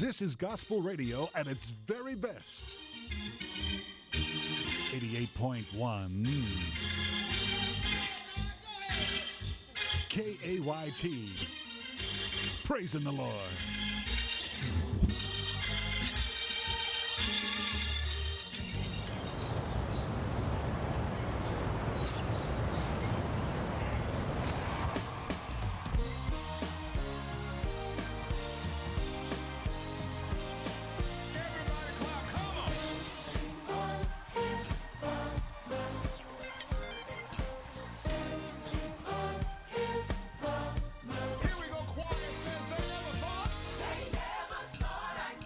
This is gospel radio at its very best. 88.1 KAYT. Praising the Lord. Here we go, choir says they never thought.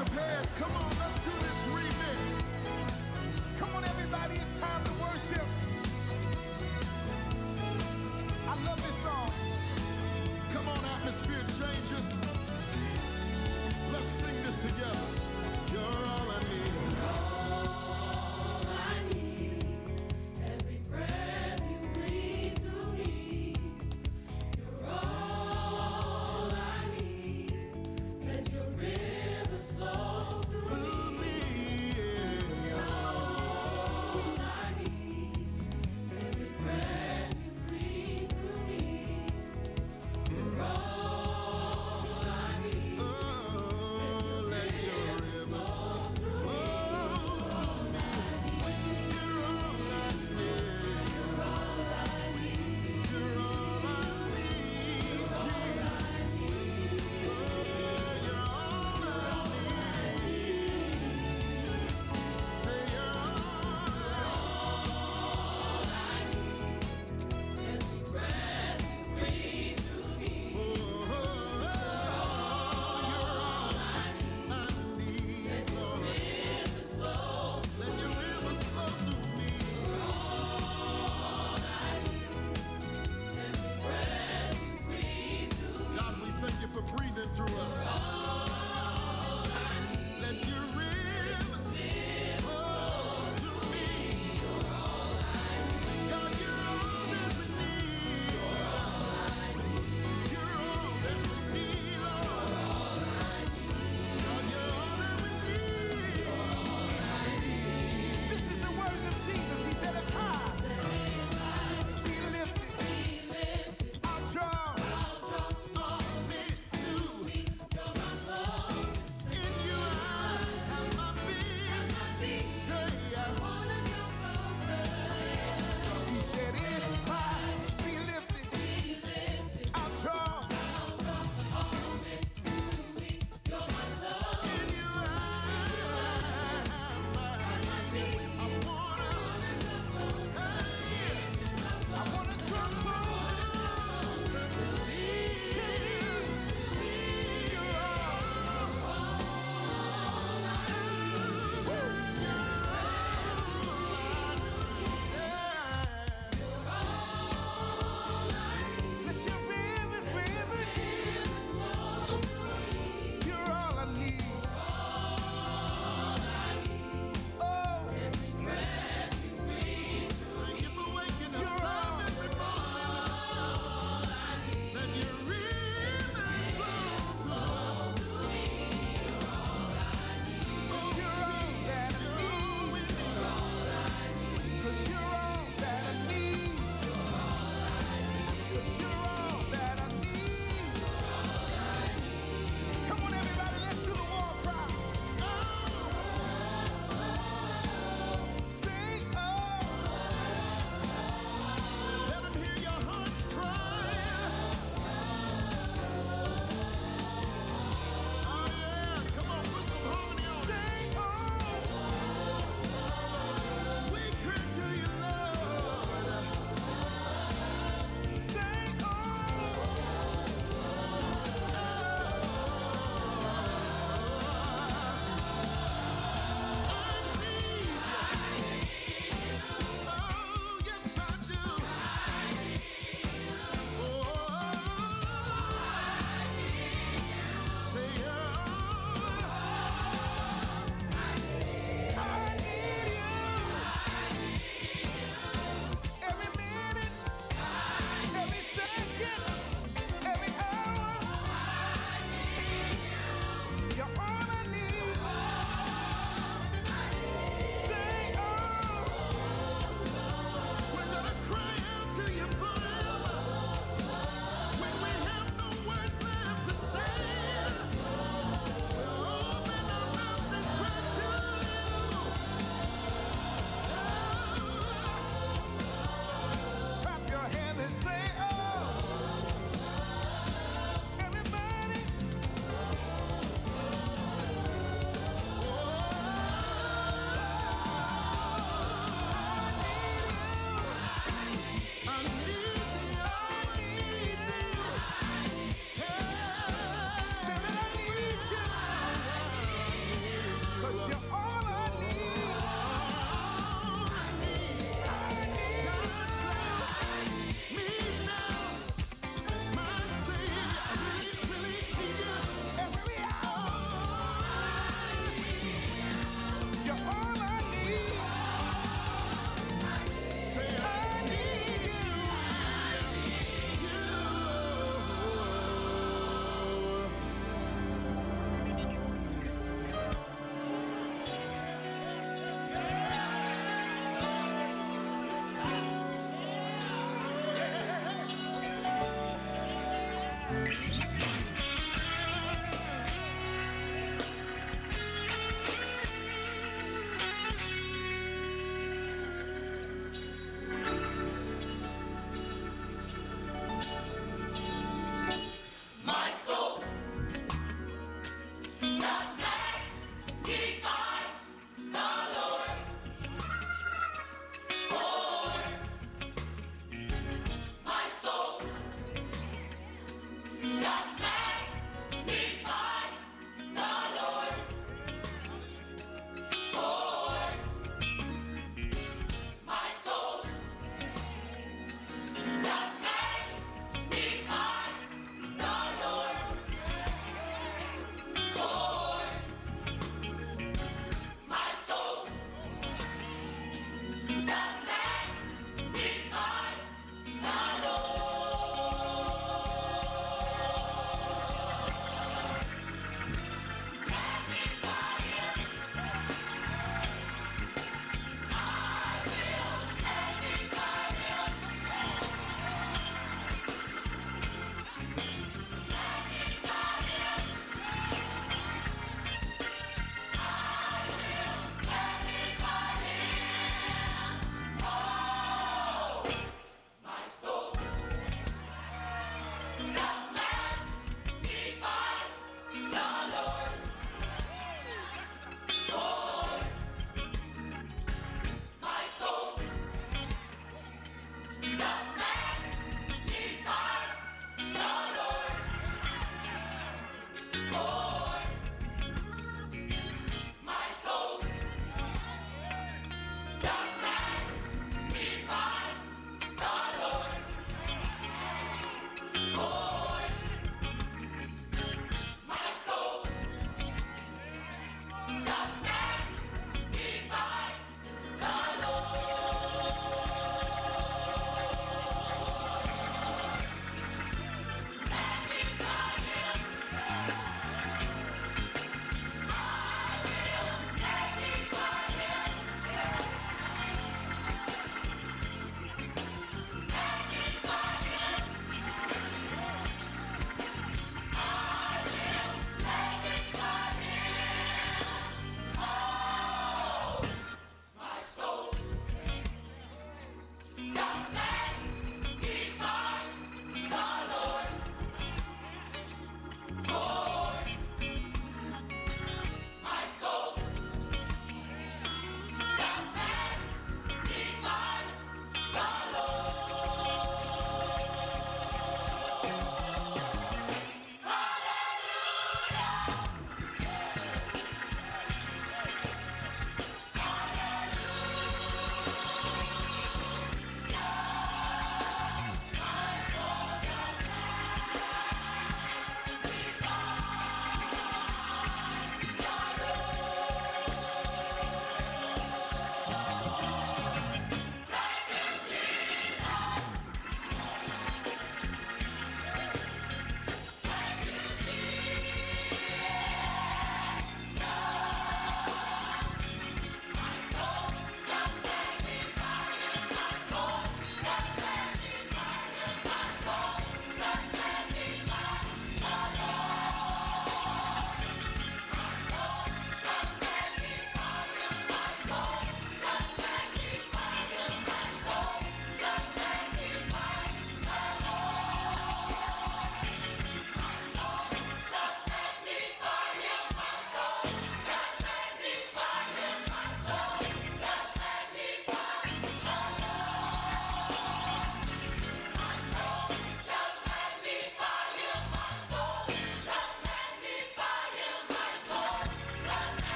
your hands. Come on, let's do this remix. Come on, everybody, it's time to worship. I love this song. Come on, atmosphere changers. Let's sing this together. You're all I need. All I need. Every breath you breathe through me. You're all I need. Let your rivers flow through me. All I need. Every breath you breathe through me. You're all I need. Oh, let your rivers flow.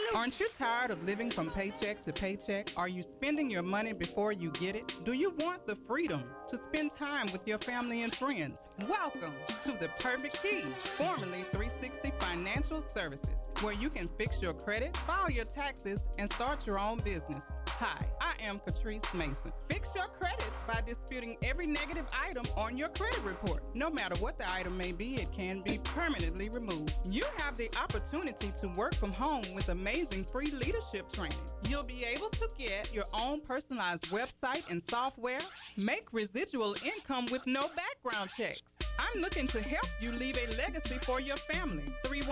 Aren't you tired of living from paycheck to paycheck? Are you spending your money before you get it? Do you want the freedom to spend time with your family and friends? Welcome to The Perfect Key, formerly 360 Financial Services, where you can fix your credit, file your taxes, and start your own business. Hi, I am Catrice Mason. Fix your credit by disputing every negative item on your credit report. No matter what the item may be, it can be permanently removed. You have the opportunity to work from home with amazing free leadership training. You'll be able to get your own personalized website and software, make residual income with no background checks. I'm looking to help you leave a legacy for your family.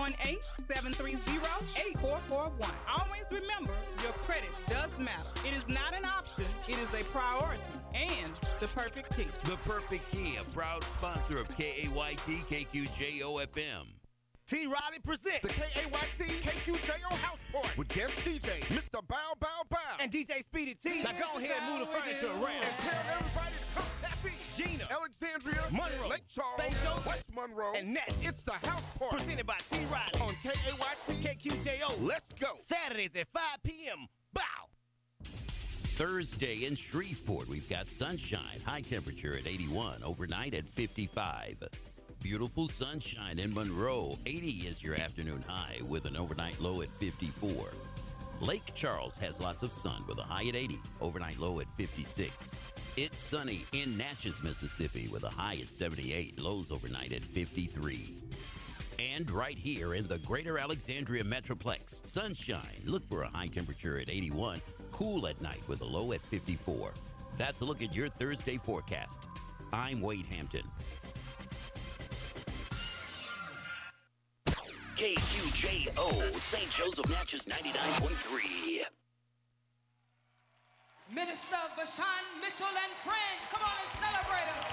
318-730-8441. Always remember, your credit does matter. It is not an option, it is a priority. And The Perfect Key. The Perfect Key, a proud sponsor of KAYT KQJO FM. T. Riley presents The KAYT KQJO House Party with guest DJ Mr. Bow Bow Bow and DJ Speedy T. Now go ahead and move the furniture around. and tell everybody to come tap in. Gina, Alexandria, Monroe, Lake Charles, St. Joseph, West Monroe, and Nat. It's the House Party Presented by T. Riley on KAYT KQJO. Let's go. Saturdays at 5 p.m. Bow. Thursday in Shreveport, we've got sunshine, high temperature at 81, overnight at 55. Beautiful sunshine in Monroe, 80 is your afternoon high with an overnight low at 54. Lake Charles has lots of sun with a high at 80, overnight low at 56. It's sunny in Natchez, Mississippi with a high at 78, lows overnight at 53. And right here in the greater Alexandria Metroplex, sunshine. Look for a high temperature at 81, cool at night with a low at 54. That's a look at your Thursday forecast. I'm Wade Hampton. KQJO, St. Joseph Natchez 99.3. Minister Vashawn Mitchell and friends, come on and celebrate him.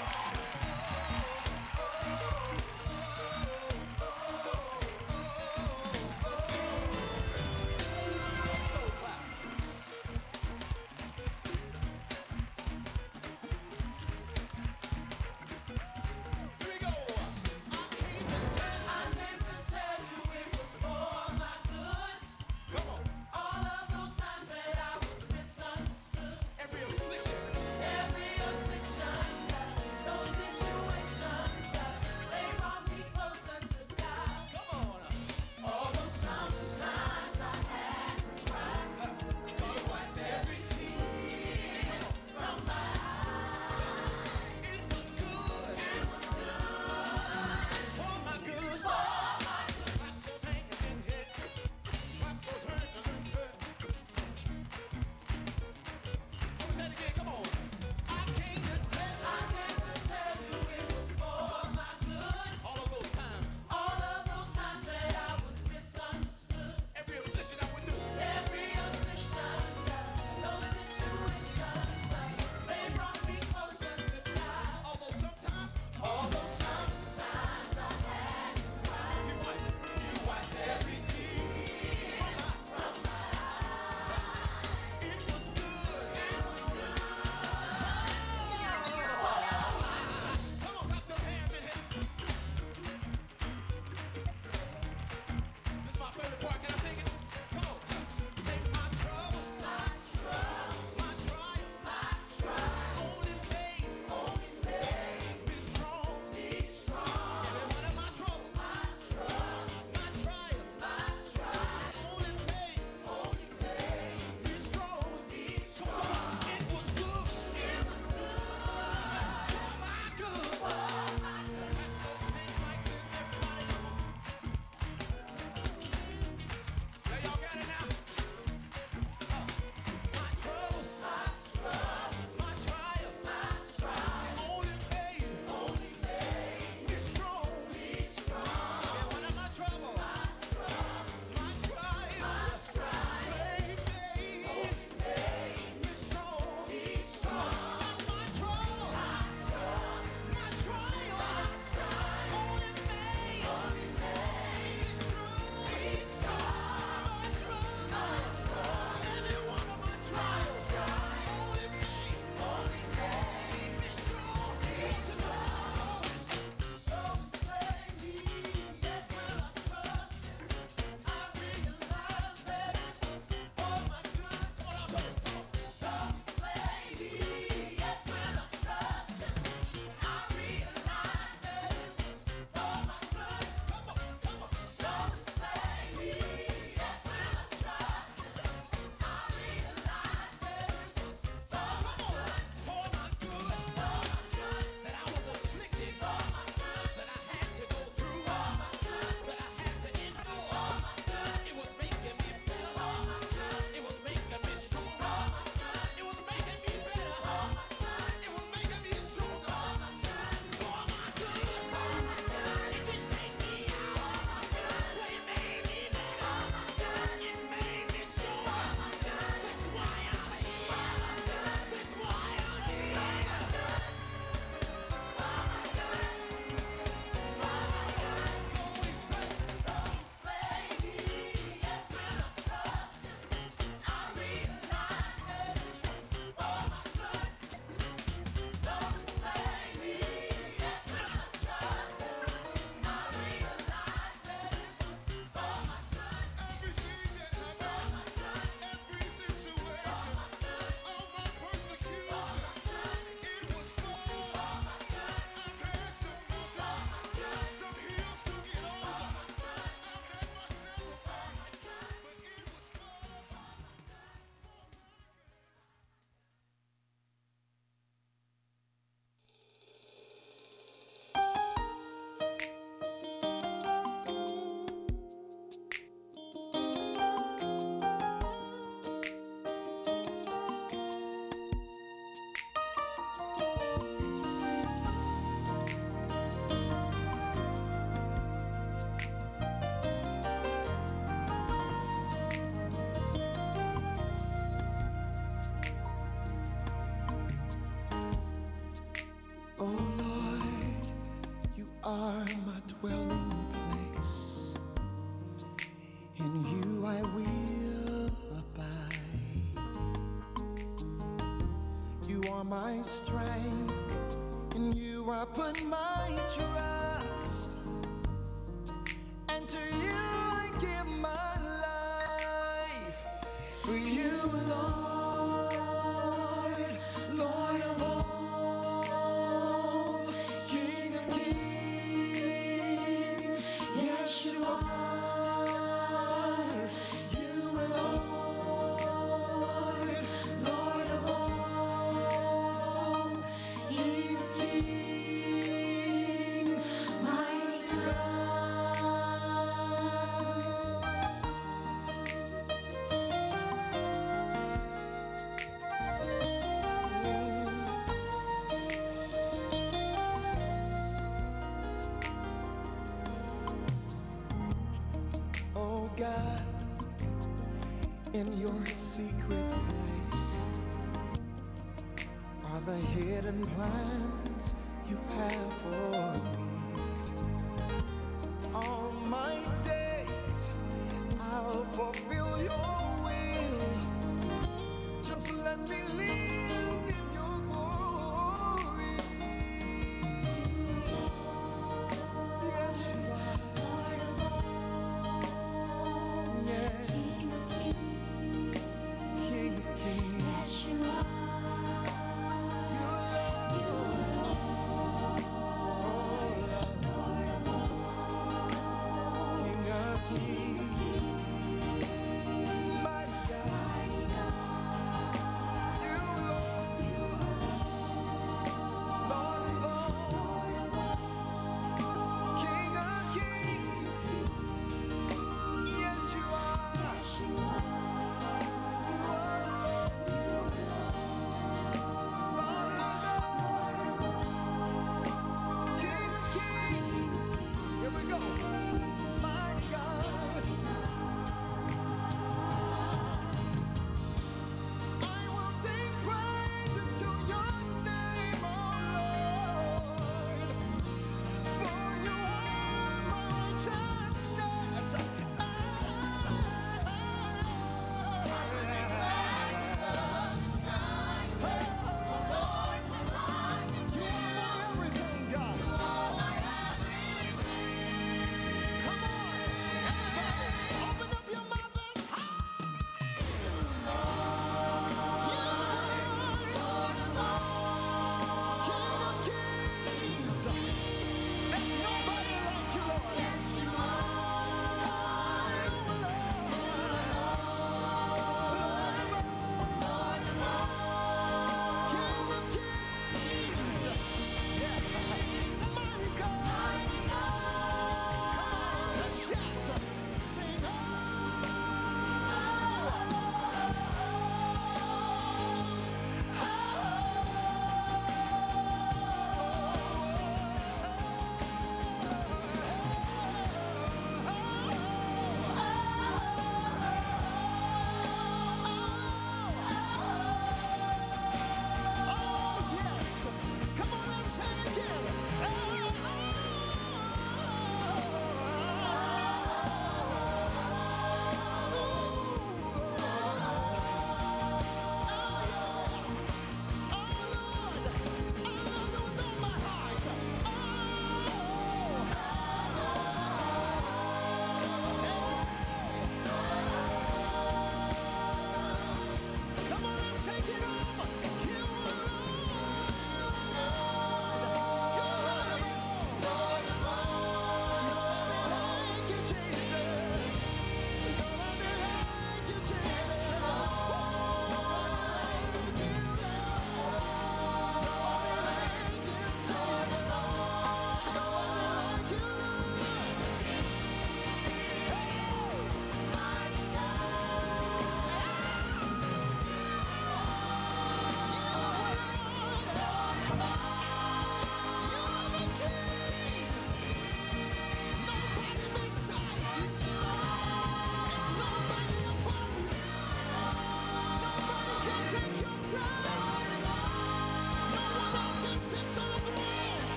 Come on. All of those are my dwelling place. In you I will abide. You are my strength. In you I put my trust. And to you I give my life. For you, Lord, Lord of all, King of kings, yes you are. You Lord, Lord of all, King of kings, mighty God. Oh God, in your secret place are the hidden plans you have for me. All my days I'll fulfill your will. Just let me live in your glory. Yes, you are. Yeah. King of kings. You Lord.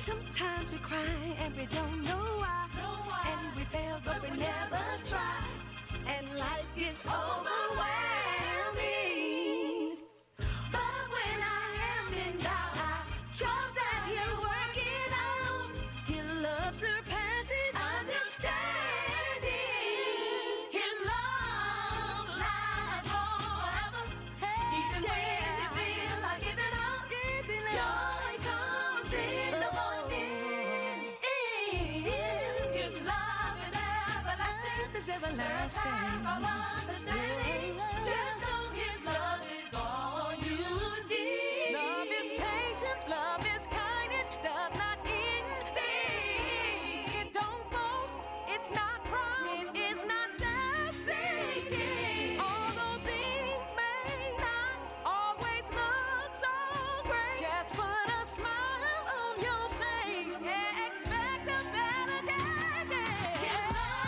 Sometimes we cry and we don't know why. And we fail but we never try. And life gets overwhelming. But when I am in doubt, I trust that He'll work it out. His love surpasses understanding. His love lasts forever. Even when you feel like giving up, joy comes in the morning. His love is everlasting. Surpass all understanding. Just know His love is all you need. Love is patient, love is kind, it does not envy. It don't boast, it's not proud, it is not self-seeking. Although things may not always look so great, just put a smile on your face and expect a better day. His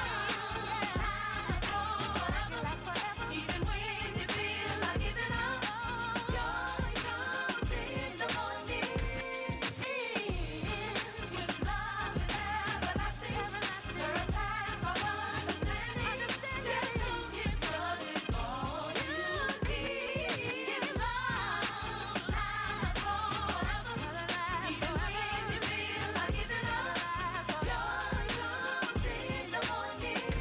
love lasts forever. Even when you feel like giving up, joy comes in the morning. His love is everlasting. Surpass all understanding. Just know His love is all you need. His love lasts forever. Even when you feel like giving up, joy comes in the morning. His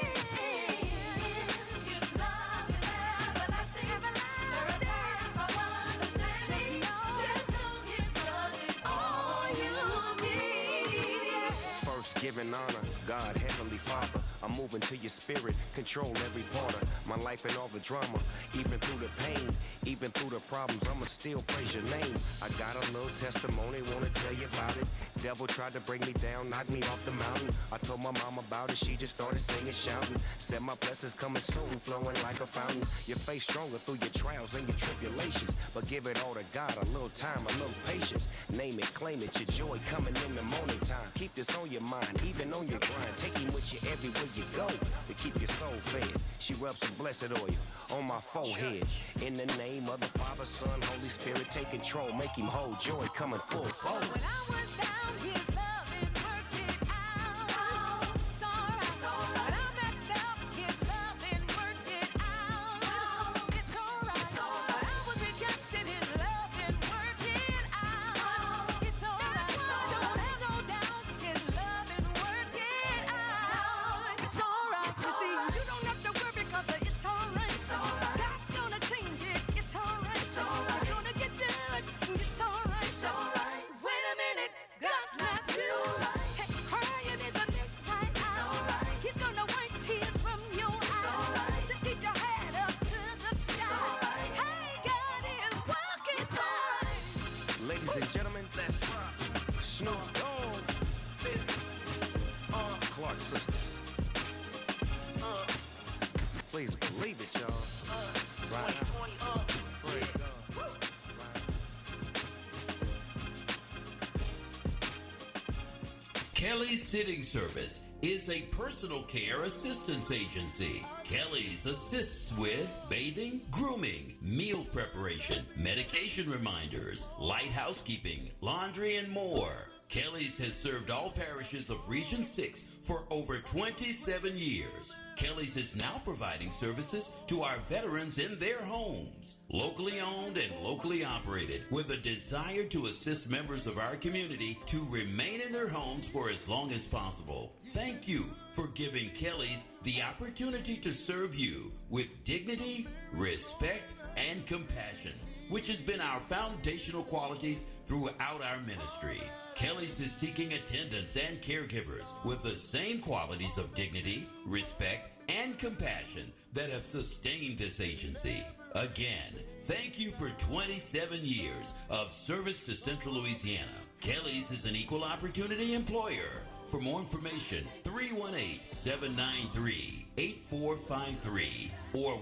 love is everlasting. Surpass all understanding. Just know His love is all you need. First, giving honor, God, Heavenly Father. I'm moving to your spirit, control every part of my life and all the drama. Even through the pain, even through the problems, I'ma still praise your name. I got a little testimony, wanna tell you about it. Devil tried to bring me down, knock me off the mountain. I told my mom about it, she just started singing, shouting. Said my blessings coming soon, flowing like a fountain. Your faith stronger through your trials and your tribulations. But give it all to God, a little time, a little patience. Name it, claim it, your joy coming in the morning time. Keep this on your mind, even on your grind. Take Him with you everywhere you go to keep your soul fed. She rubs some blessed oil on my forehead. In the name of the Father, Son, Holy Spirit, take control, make Him whole, joy coming full forward. When I was down, His love it worked it out. It's alright. When I messed up, His love it worked it out. It's alright. When I was rejected, His love it worked it out. It's alright. Don't have no doubt, His love it worked it out. It's alright. You see, you don't have to worry 'cause it's alright. God's gonna change it. It's alright. You're gonna get delivered. It's alright. Wait a minute, God's not through. Hey, crying is a mist right out. He's gonna wipe tears from your eyes. Just keep your head up to the sky. Hey, God is working fine. Ladies and gentlemen, that's Snoop Dogg, Clark Sisters. Please believe it, y'all. Right now. Praise God. Kelly's Sitting Service is a personal care assistance agency. Kelly's assists with bathing, grooming, meal preparation, medication reminders, light housekeeping, laundry, and more. Kelly's has served all parishes of Region 6 for over 27 years. Kelly's is now providing services to our veterans in their homes. Locally owned and locally operated, with a desire to assist members of our community to remain in their homes for as long as possible. Thank you for giving Kelly's the opportunity to serve you with dignity, respect, and compassion, which has been our foundational qualities throughout our ministry. Kelly's is seeking attendants and caregivers with the same qualities of dignity, respect, and compassion that have sustained this agency. Again, thank you for 27 years of service to Central Louisiana. Kelly's is an equal opportunity employer. For more information, 318-793-8453 or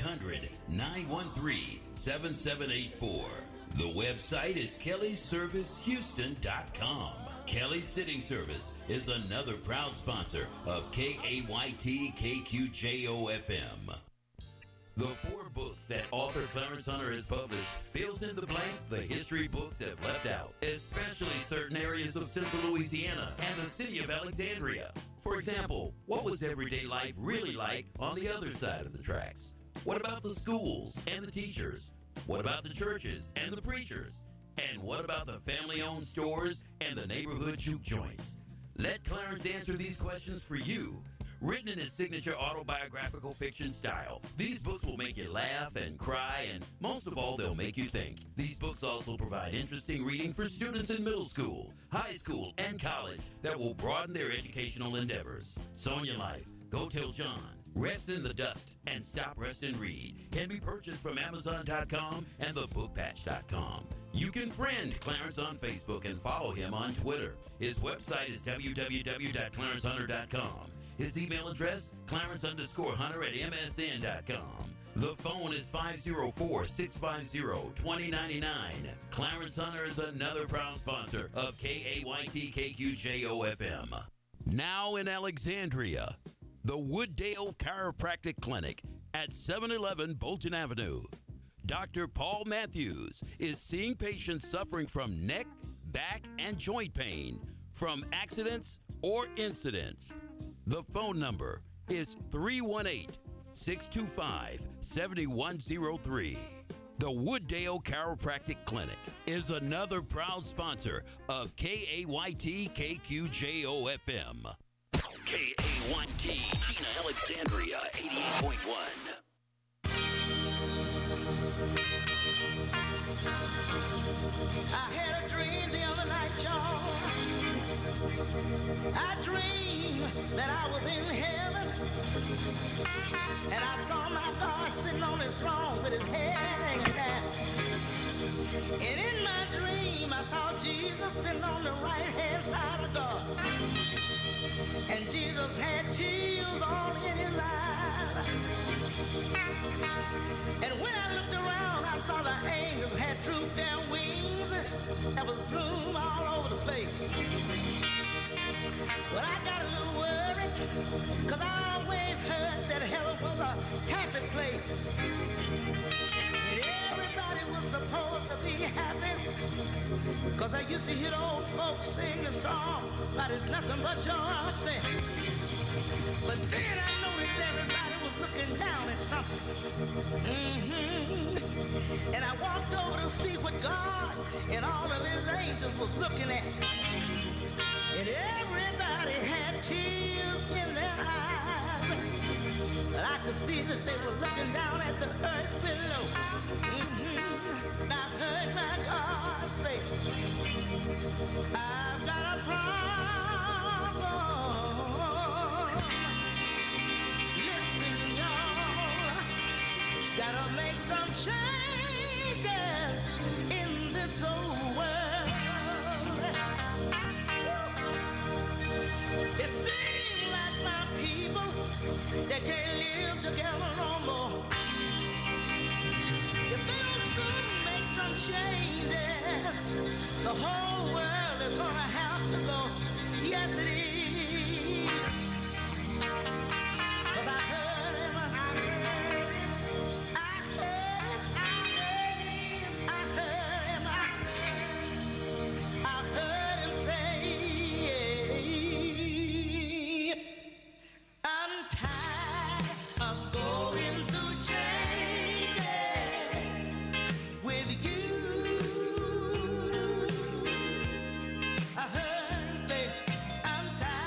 1-800-913-7784. The website is kellysservicehouston.com. Kelly's Sitting Service is another proud sponsor of KAYT KQJO-FM. The 4 books that author Clarence Hunter has published fills in the blanks the history books have left out, especially certain areas of Central Louisiana and the city of Alexandria. For example, what was everyday life really like on the other side of the tracks? What about the schools and the teachers? What about the churches and the preachers? And what about the family-owned stores and the neighborhood juke joints? Let Clarence answer these questions for you. Written in his signature autobiographical fiction style, these books will make you laugh and cry, and most of all, they'll make you think. These books also provide interesting reading for students in middle school, high school, and college that will broaden their educational endeavors. Sonia Life, Go Tell John, Rest in the Dust, and Stop, Rest, and Read can be purchased from Amazon.com and thebookpatch.com. You can friend Clarence on Facebook and follow him on Twitter. His website is www.clarencehunter.com. His email address, clarence_hunter@msn.com. The phone is 504-650-2099. Clarence Hunter is another proud sponsor of KAYT-KQJO-FM. Now in Alexandria, the Wooddale Chiropractic Clinic at 711 Bolton Avenue. Dr. Paul Matthews is seeing patients suffering from neck, back, and joint pain from accidents or incidents. The phone number is 318-625-7103. The Wooddale Chiropractic Clinic is another proud sponsor of KAYT-KQJO-FM. KAYT, Gina Alexandria, 88.1. I had a dream the other night, y'all. I dreamed that I was in heaven, and I saw my God sitting on his throne with his head hanging down. And in my dream, I saw Jesus sitting on the right-hand side of God. And Jesus had chills all in his eyes. And when I looked around, I saw the angels had drooped their wings that was bloom all over the place. Well, I got a little worried, because I always heard that heaven was a happy place. And everybody was supposed to be happy, because I used to hear the old folks sing the song, but it's nothing but joy up there. But then I noticed everybody was looking down at something. And I walked over to see what God and all of his angels was looking at. And everybody had tears in their eyes. But I could see that they were looking down at the earth below. And I heard my God say, I've got a problem. Listen, y'all, gotta make some changes in this old world. It seems like my people, they can't live together no more. If they don't soon make some changes, the whole world is gonna have to go. Yes, it is. 'Cause I heard him, I heard him, I heard him, I heard him say, I'm tired of going through changes with you. I heard him say, I'm tired.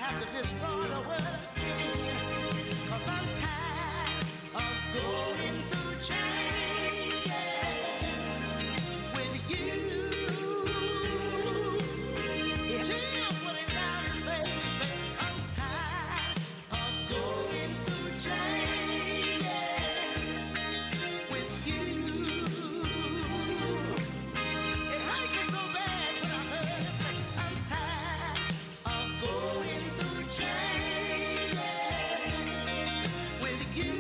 have to destroy the world again. 'Cause I'm tired of going through changes with you. It's him putting down his face, saying, I'm tired of going through changes with you. It hurt me so bad when I heard him say, I'm tired of going through changes with you.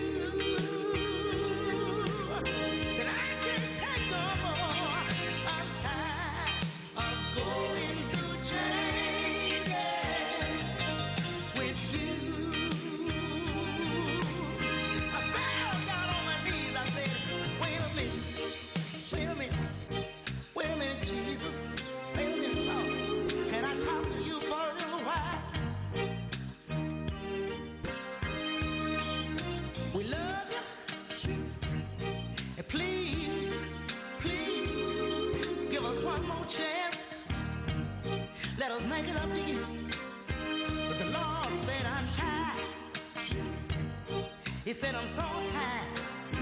Said I can't take no more. I'm tired of going through changes with you. I fell down on my knees. I said, wait a minute, Jesus. Wait a minute, Lord. Can I talk to you for a little while? We love you. And please, give us one more chance. Let us make it up to you. But the Lord said, I'm tired. He said, I'm so tired.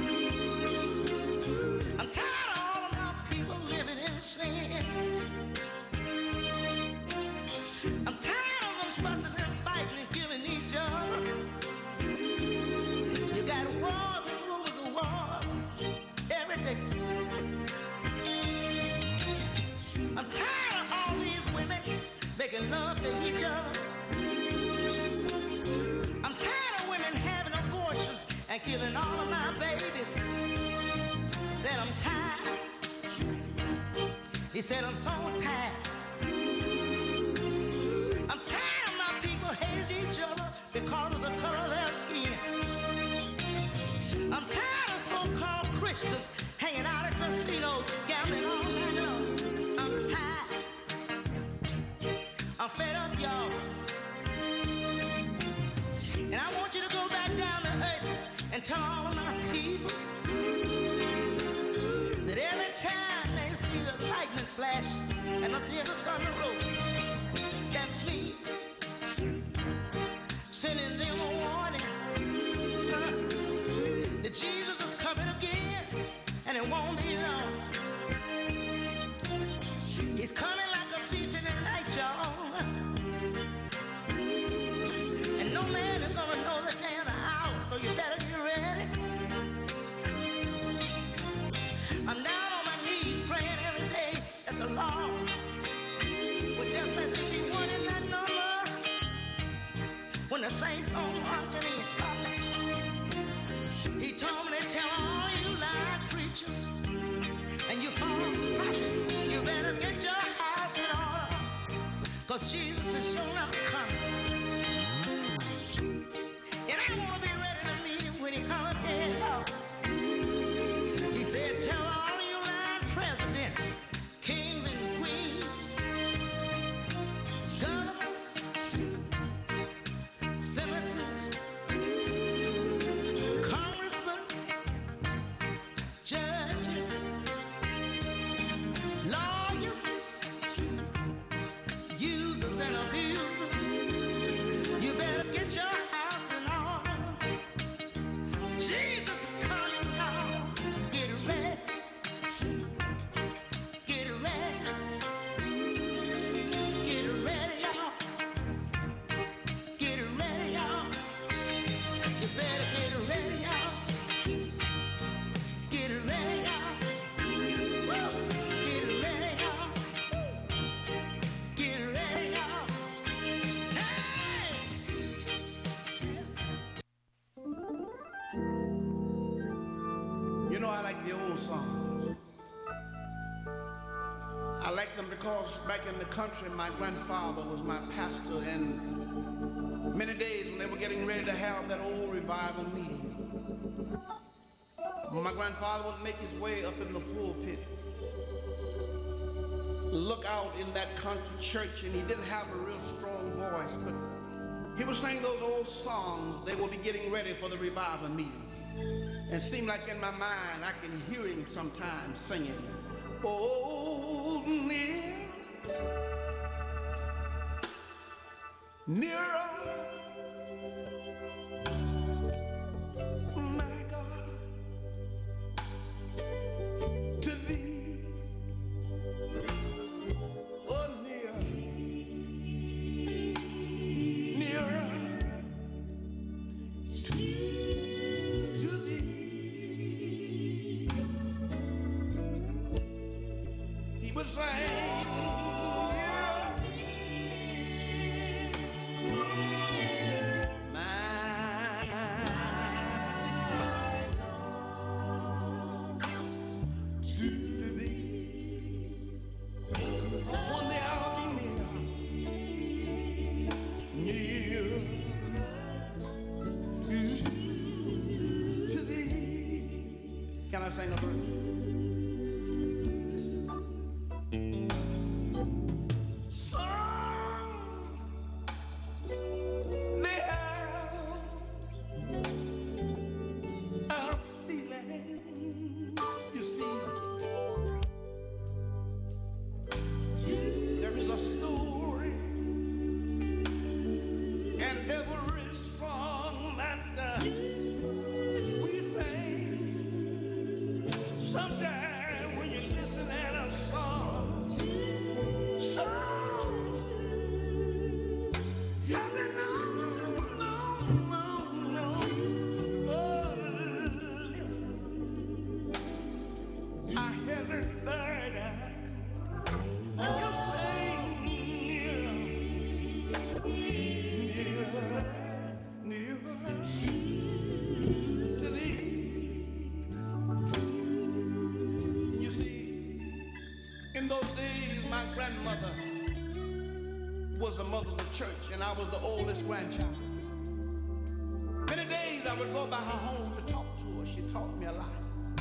I'm tired of all of my people living in sin. I'm tired of them fussing and fighting and killing each other. You got wars and rumors of wars every day. I'm tired of all these women making love to each other. I'm tired of women having abortions and killing all of my babies. Said I'm tired. He said I'm so tired. I'm tired of my people hating each other because of the color of their skin. I'm tired of so-called Christians hanging out at casinos, gambling all night long. I'm tired. I'm fed up, y'all. And I want you to go back down to earth and tell all of my people that every time they see the lightning flash and the theater's on the road, that's me sending them a warning that Jesus is coming again and it won't be long. He's coming like a thief in the night, y'all. And no man is gonna know the day or the hour, so you better get ready. I'm down on my knees praying every day that the Lord would just let me be one in that number when the saints go marching in. He told me to tell all you lying preachers and you false prophets, you better get your house in order, 'cause Jesus is sure enough coming. And I want to be ready to meet him when he comes again, Lord. He said, tell all of you lying presidents, kings and queens, governors, senators, congressmen, judges, lawyers, users and abusers. You better get your house in order. Jesus is coming now. Get ready. Get ready. Get ready, y'all. Get ready, y'all. You better get ready, y'all. Get ready, y'all. Woo. Get ready, y'all. Get ready, y'all. Hey! You know, I like the old songs. I like them because back in the country, my grandfather was my pastor, and many days when they were getting ready to have that old revival meeting, my grandfather would make his way up in the pulpit, look out in that country church, and he didn't have a real strong voice, but he would sing those old songs. They would be getting ready for the revival meeting. And it seemed like in my mind, I can hear him sometimes singing, "Oh, near nearer, my God, to thee. Oh, nearer, nearer to thee. He would sing. Can I sing a verse? Listen. Songs they have a feeling. You see, there is a story, and every song that we sing. Sometimes when you listen at a song, songs, tell me no. Oh, I haven't heard you sing near to thee. You see, in those days, my grandmother was the mother of the church, and I was the oldest grandchild. Many days I would go by her home to talk to her. She taught me a lot.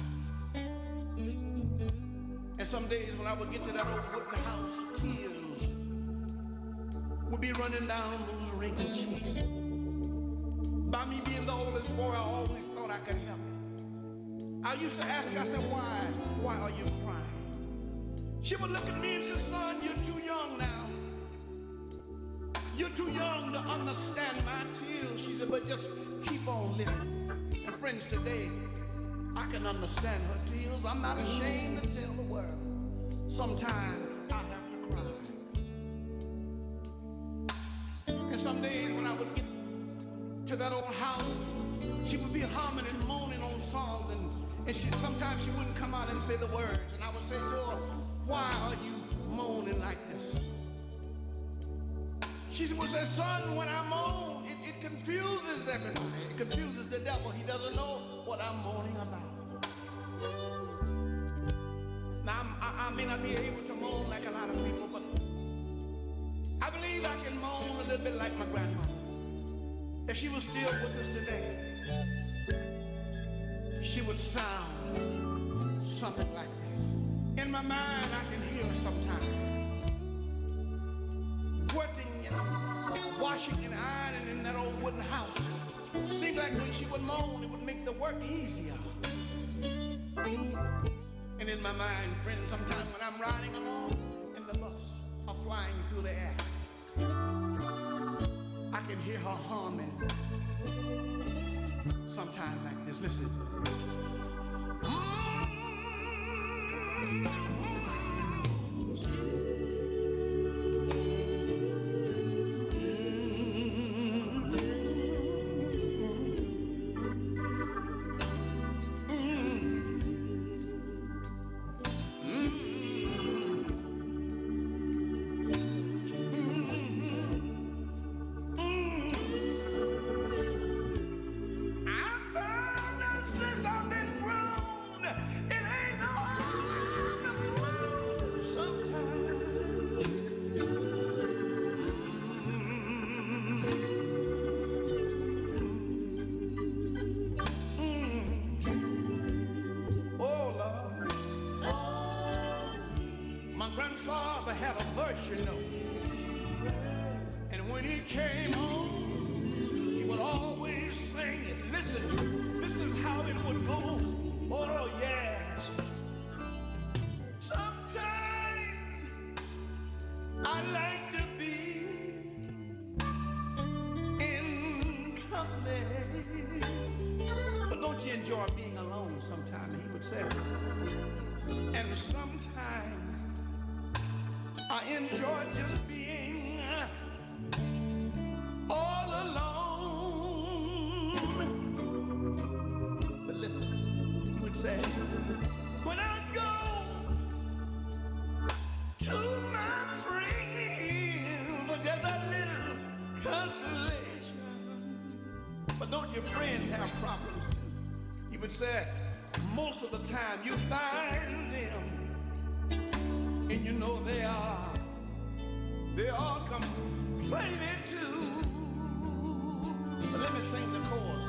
And some days when I would get to that old wooden house, tears would be running down those wrinkled cheeks. By me being the oldest boy, I always thought I could help. I used to ask her, I said, why are you crying? She would look at me and say, son, you're too young now. You're too young to understand my tears. She said, but just keep on living. And friends, today, I can understand her tears. I'm not ashamed to tell the world. Sometimes I have to cry. And some days when I would get to that old house, she would be humming and moaning on songs, and sometimes she wouldn't come out and say the words. And I would say to her, why are you moaning like this? She would say, son, when I moan, it confuses everybody. It confuses the devil. He doesn't know what I'm moaning about. Now, I may not be able to moan like a lot of people, but I believe I can moan a little bit like my grandmother. If she was still with us today, she would sound something like this. In my mind, I can hear her sometimes working and washing and ironing in that old wooden house. Seemed like when she would moan, it would make the work easier. And in my mind, friends, sometimes when I'm riding along in the bus or flying through the air, I can hear her humming sometimes like this. Listen. Grandfather had a verse, you know. And when he came home, he would always sing it. Listen, this is how it would go. Oh, yes. Sometimes I like to be enjoy being alone sometimes. He would say, and sometimes I enjoy just being all alone. But listen, he would say, when I go to my friends, but there's a little consolation. But don't your friends have problems too? He would say, most of the time you find them, and you know they all complaining too. But let me sing the chorus.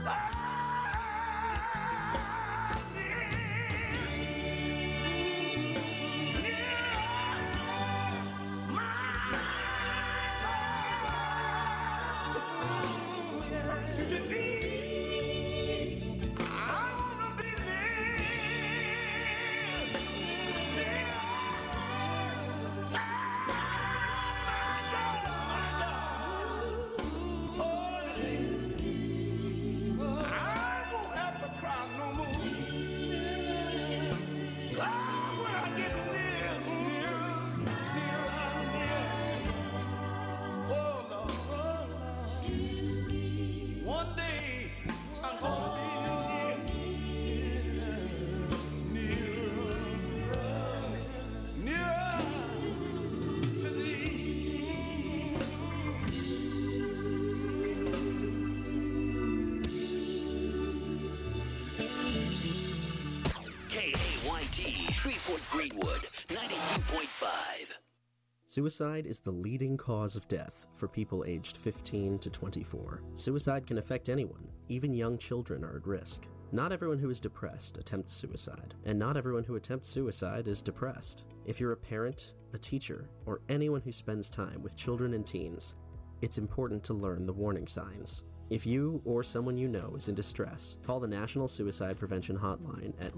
Shreveport Greenwood, 92.5. Suicide is the leading cause of death for people aged 15 to 24. Suicide can affect anyone, even young children are at risk. Not everyone who is depressed attempts suicide, and not everyone who attempts suicide is depressed. If you're a parent, a teacher, or anyone who spends time with children and teens, it's important to learn the warning signs. If you or someone you know is in distress, call the National Suicide Prevention Hotline at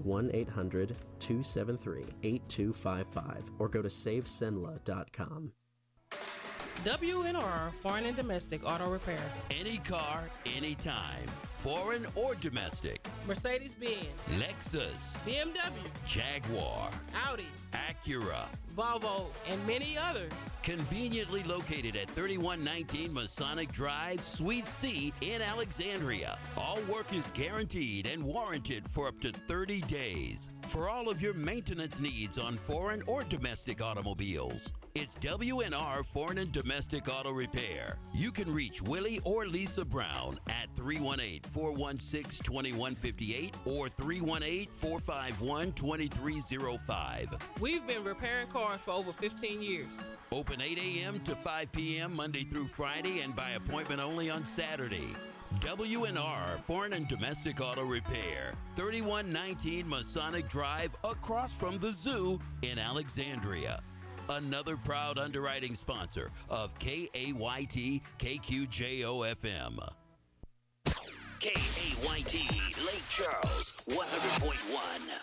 1-800-273-8255 or go to SaveSenla.com. WNR Foreign and Domestic Auto Repair. Any car, anytime. Foreign or domestic. Mercedes-Benz, Lexus, BMW, Jaguar, Audi, Acura, Volvo, and many others. Conveniently located at 3119 Masonic Drive, Suite C in Alexandria. All work is guaranteed and warranted for up to 30 days. For all of your maintenance needs on foreign or domestic automobiles, it's WNR Foreign and Domestic Auto Repair. You can reach Willie or Lisa Brown at 318-416-2158 or 318-451-2305. We've been repairing cars for over 15 years. Open 8 a.m. to 5 p.m. Monday through Friday and by appointment only on Saturday. WNR Foreign and Domestic Auto Repair, 3119 Masonic Drive across from the zoo in Alexandria. Another proud underwriting sponsor of KAYT KQJO FM. KAYT Lake Charles, 100.1.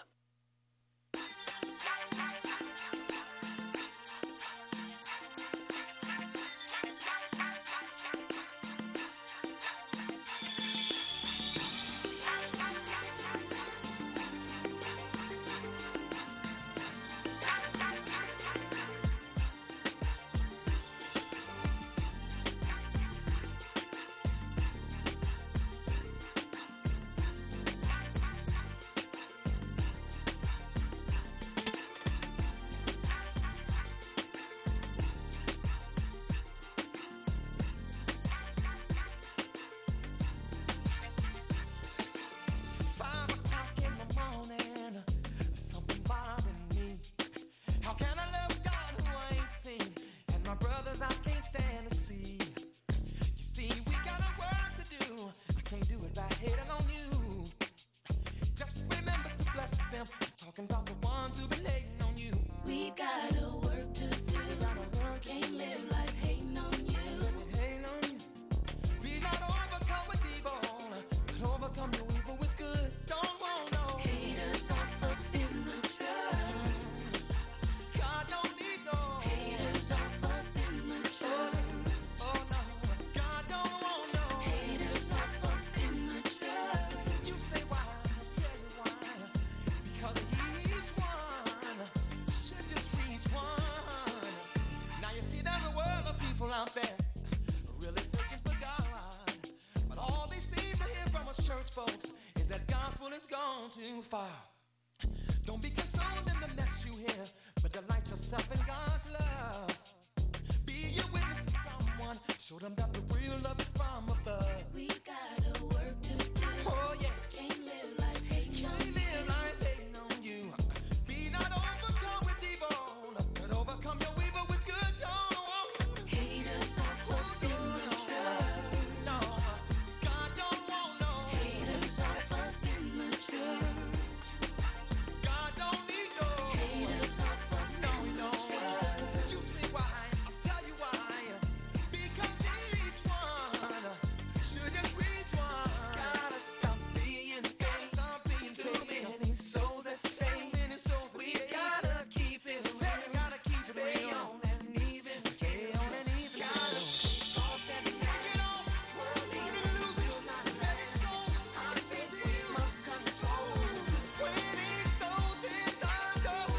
gone too far. Don't be consumed in the mess you hear, but delight yourself in God's love. Be a witness to someone, show them that the real love is from above. We gotta work to do. Oh yeah. Can't live life hating Can't live life hating on you. Be not overcome with evil, but overcome your evil with good tone. Haters are up in the church. No, God don't want no Haters are up in the church. God don't need no Haters are up no, in no. the church. You see why? I'll tell you why. Because each one should just reach one. Gotta stop being too many souls at stake. We gotta keep it real. Gotta keep it real and even. Stay on and even. Gotta keep off and take it off. Leave it loose. Let it go. I say we must control. When each soul's in our goal.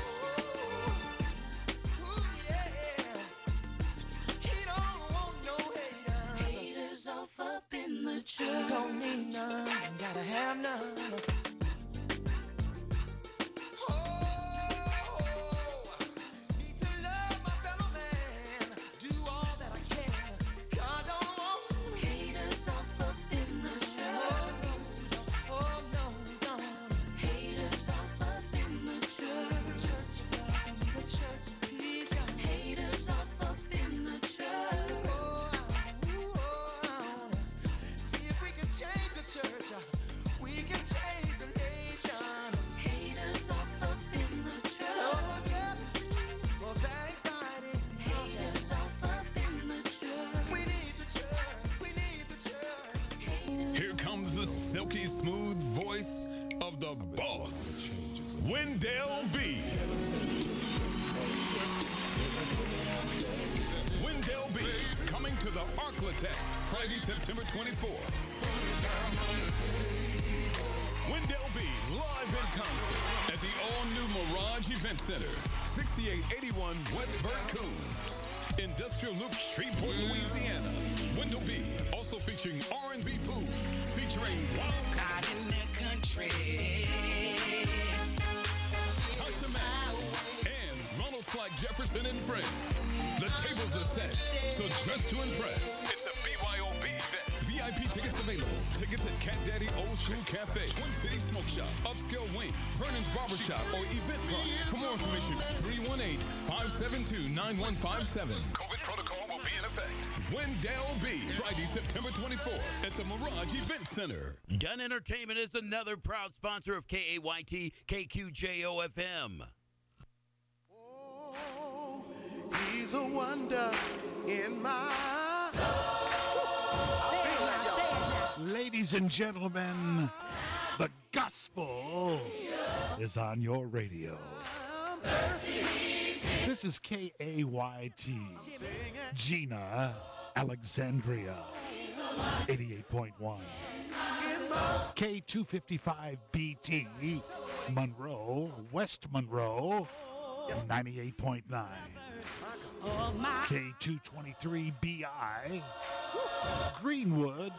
Ooh, yeah. He don't want no haters. Haters off up in the church. Don't need none, gotta have none. Oh, need to love my fellow man. Do all that I can. God don't want Haters off up in the church. oh no, don't. Haters off up in the church. Church of love, the church of peace. Haters off up in the church. See if we can change the church. We can change the nation. Haters off up in the No church. more jealousy or backbiting. Haters off up in the church. We need the church. We need the church. Here comes the silky smooth voice of the boss, Wendell B. Wendell B. coming to the Arklatex Friday, September 24th. Wendell B. live in concert at the all-new Mirage Event Center, 6881 West Coombs, Industrial Loop, Shreveport, Louisiana. Wendell B. also featuring R&B Pooh, featuring Wild Out in the country. Tasha Mack, and Ronald Flack Jefferson and friends. The tables are set, so dress to impress. It's a BYOB event. VIP tickets available. Tickets at Cat Daddy Old School Cafe, Twin City Smoke Shop, Upscale Wing, Vernon's Barbershop, or Eventbrite. For more information, 318-572-9157. COVID protocol will be in effect. Wendell B. Friday, September 24th at the Mirage Event Center. Gun Entertainment is another proud sponsor of KAYT KQJO FM. He's a wonder in my Ladies and gentlemen, the gospel is on your radio. This is KAYT, Gina, Alexandria, 88.1. K255BT, Monroe, West Monroe, 98.9. K223BI, Greenwood,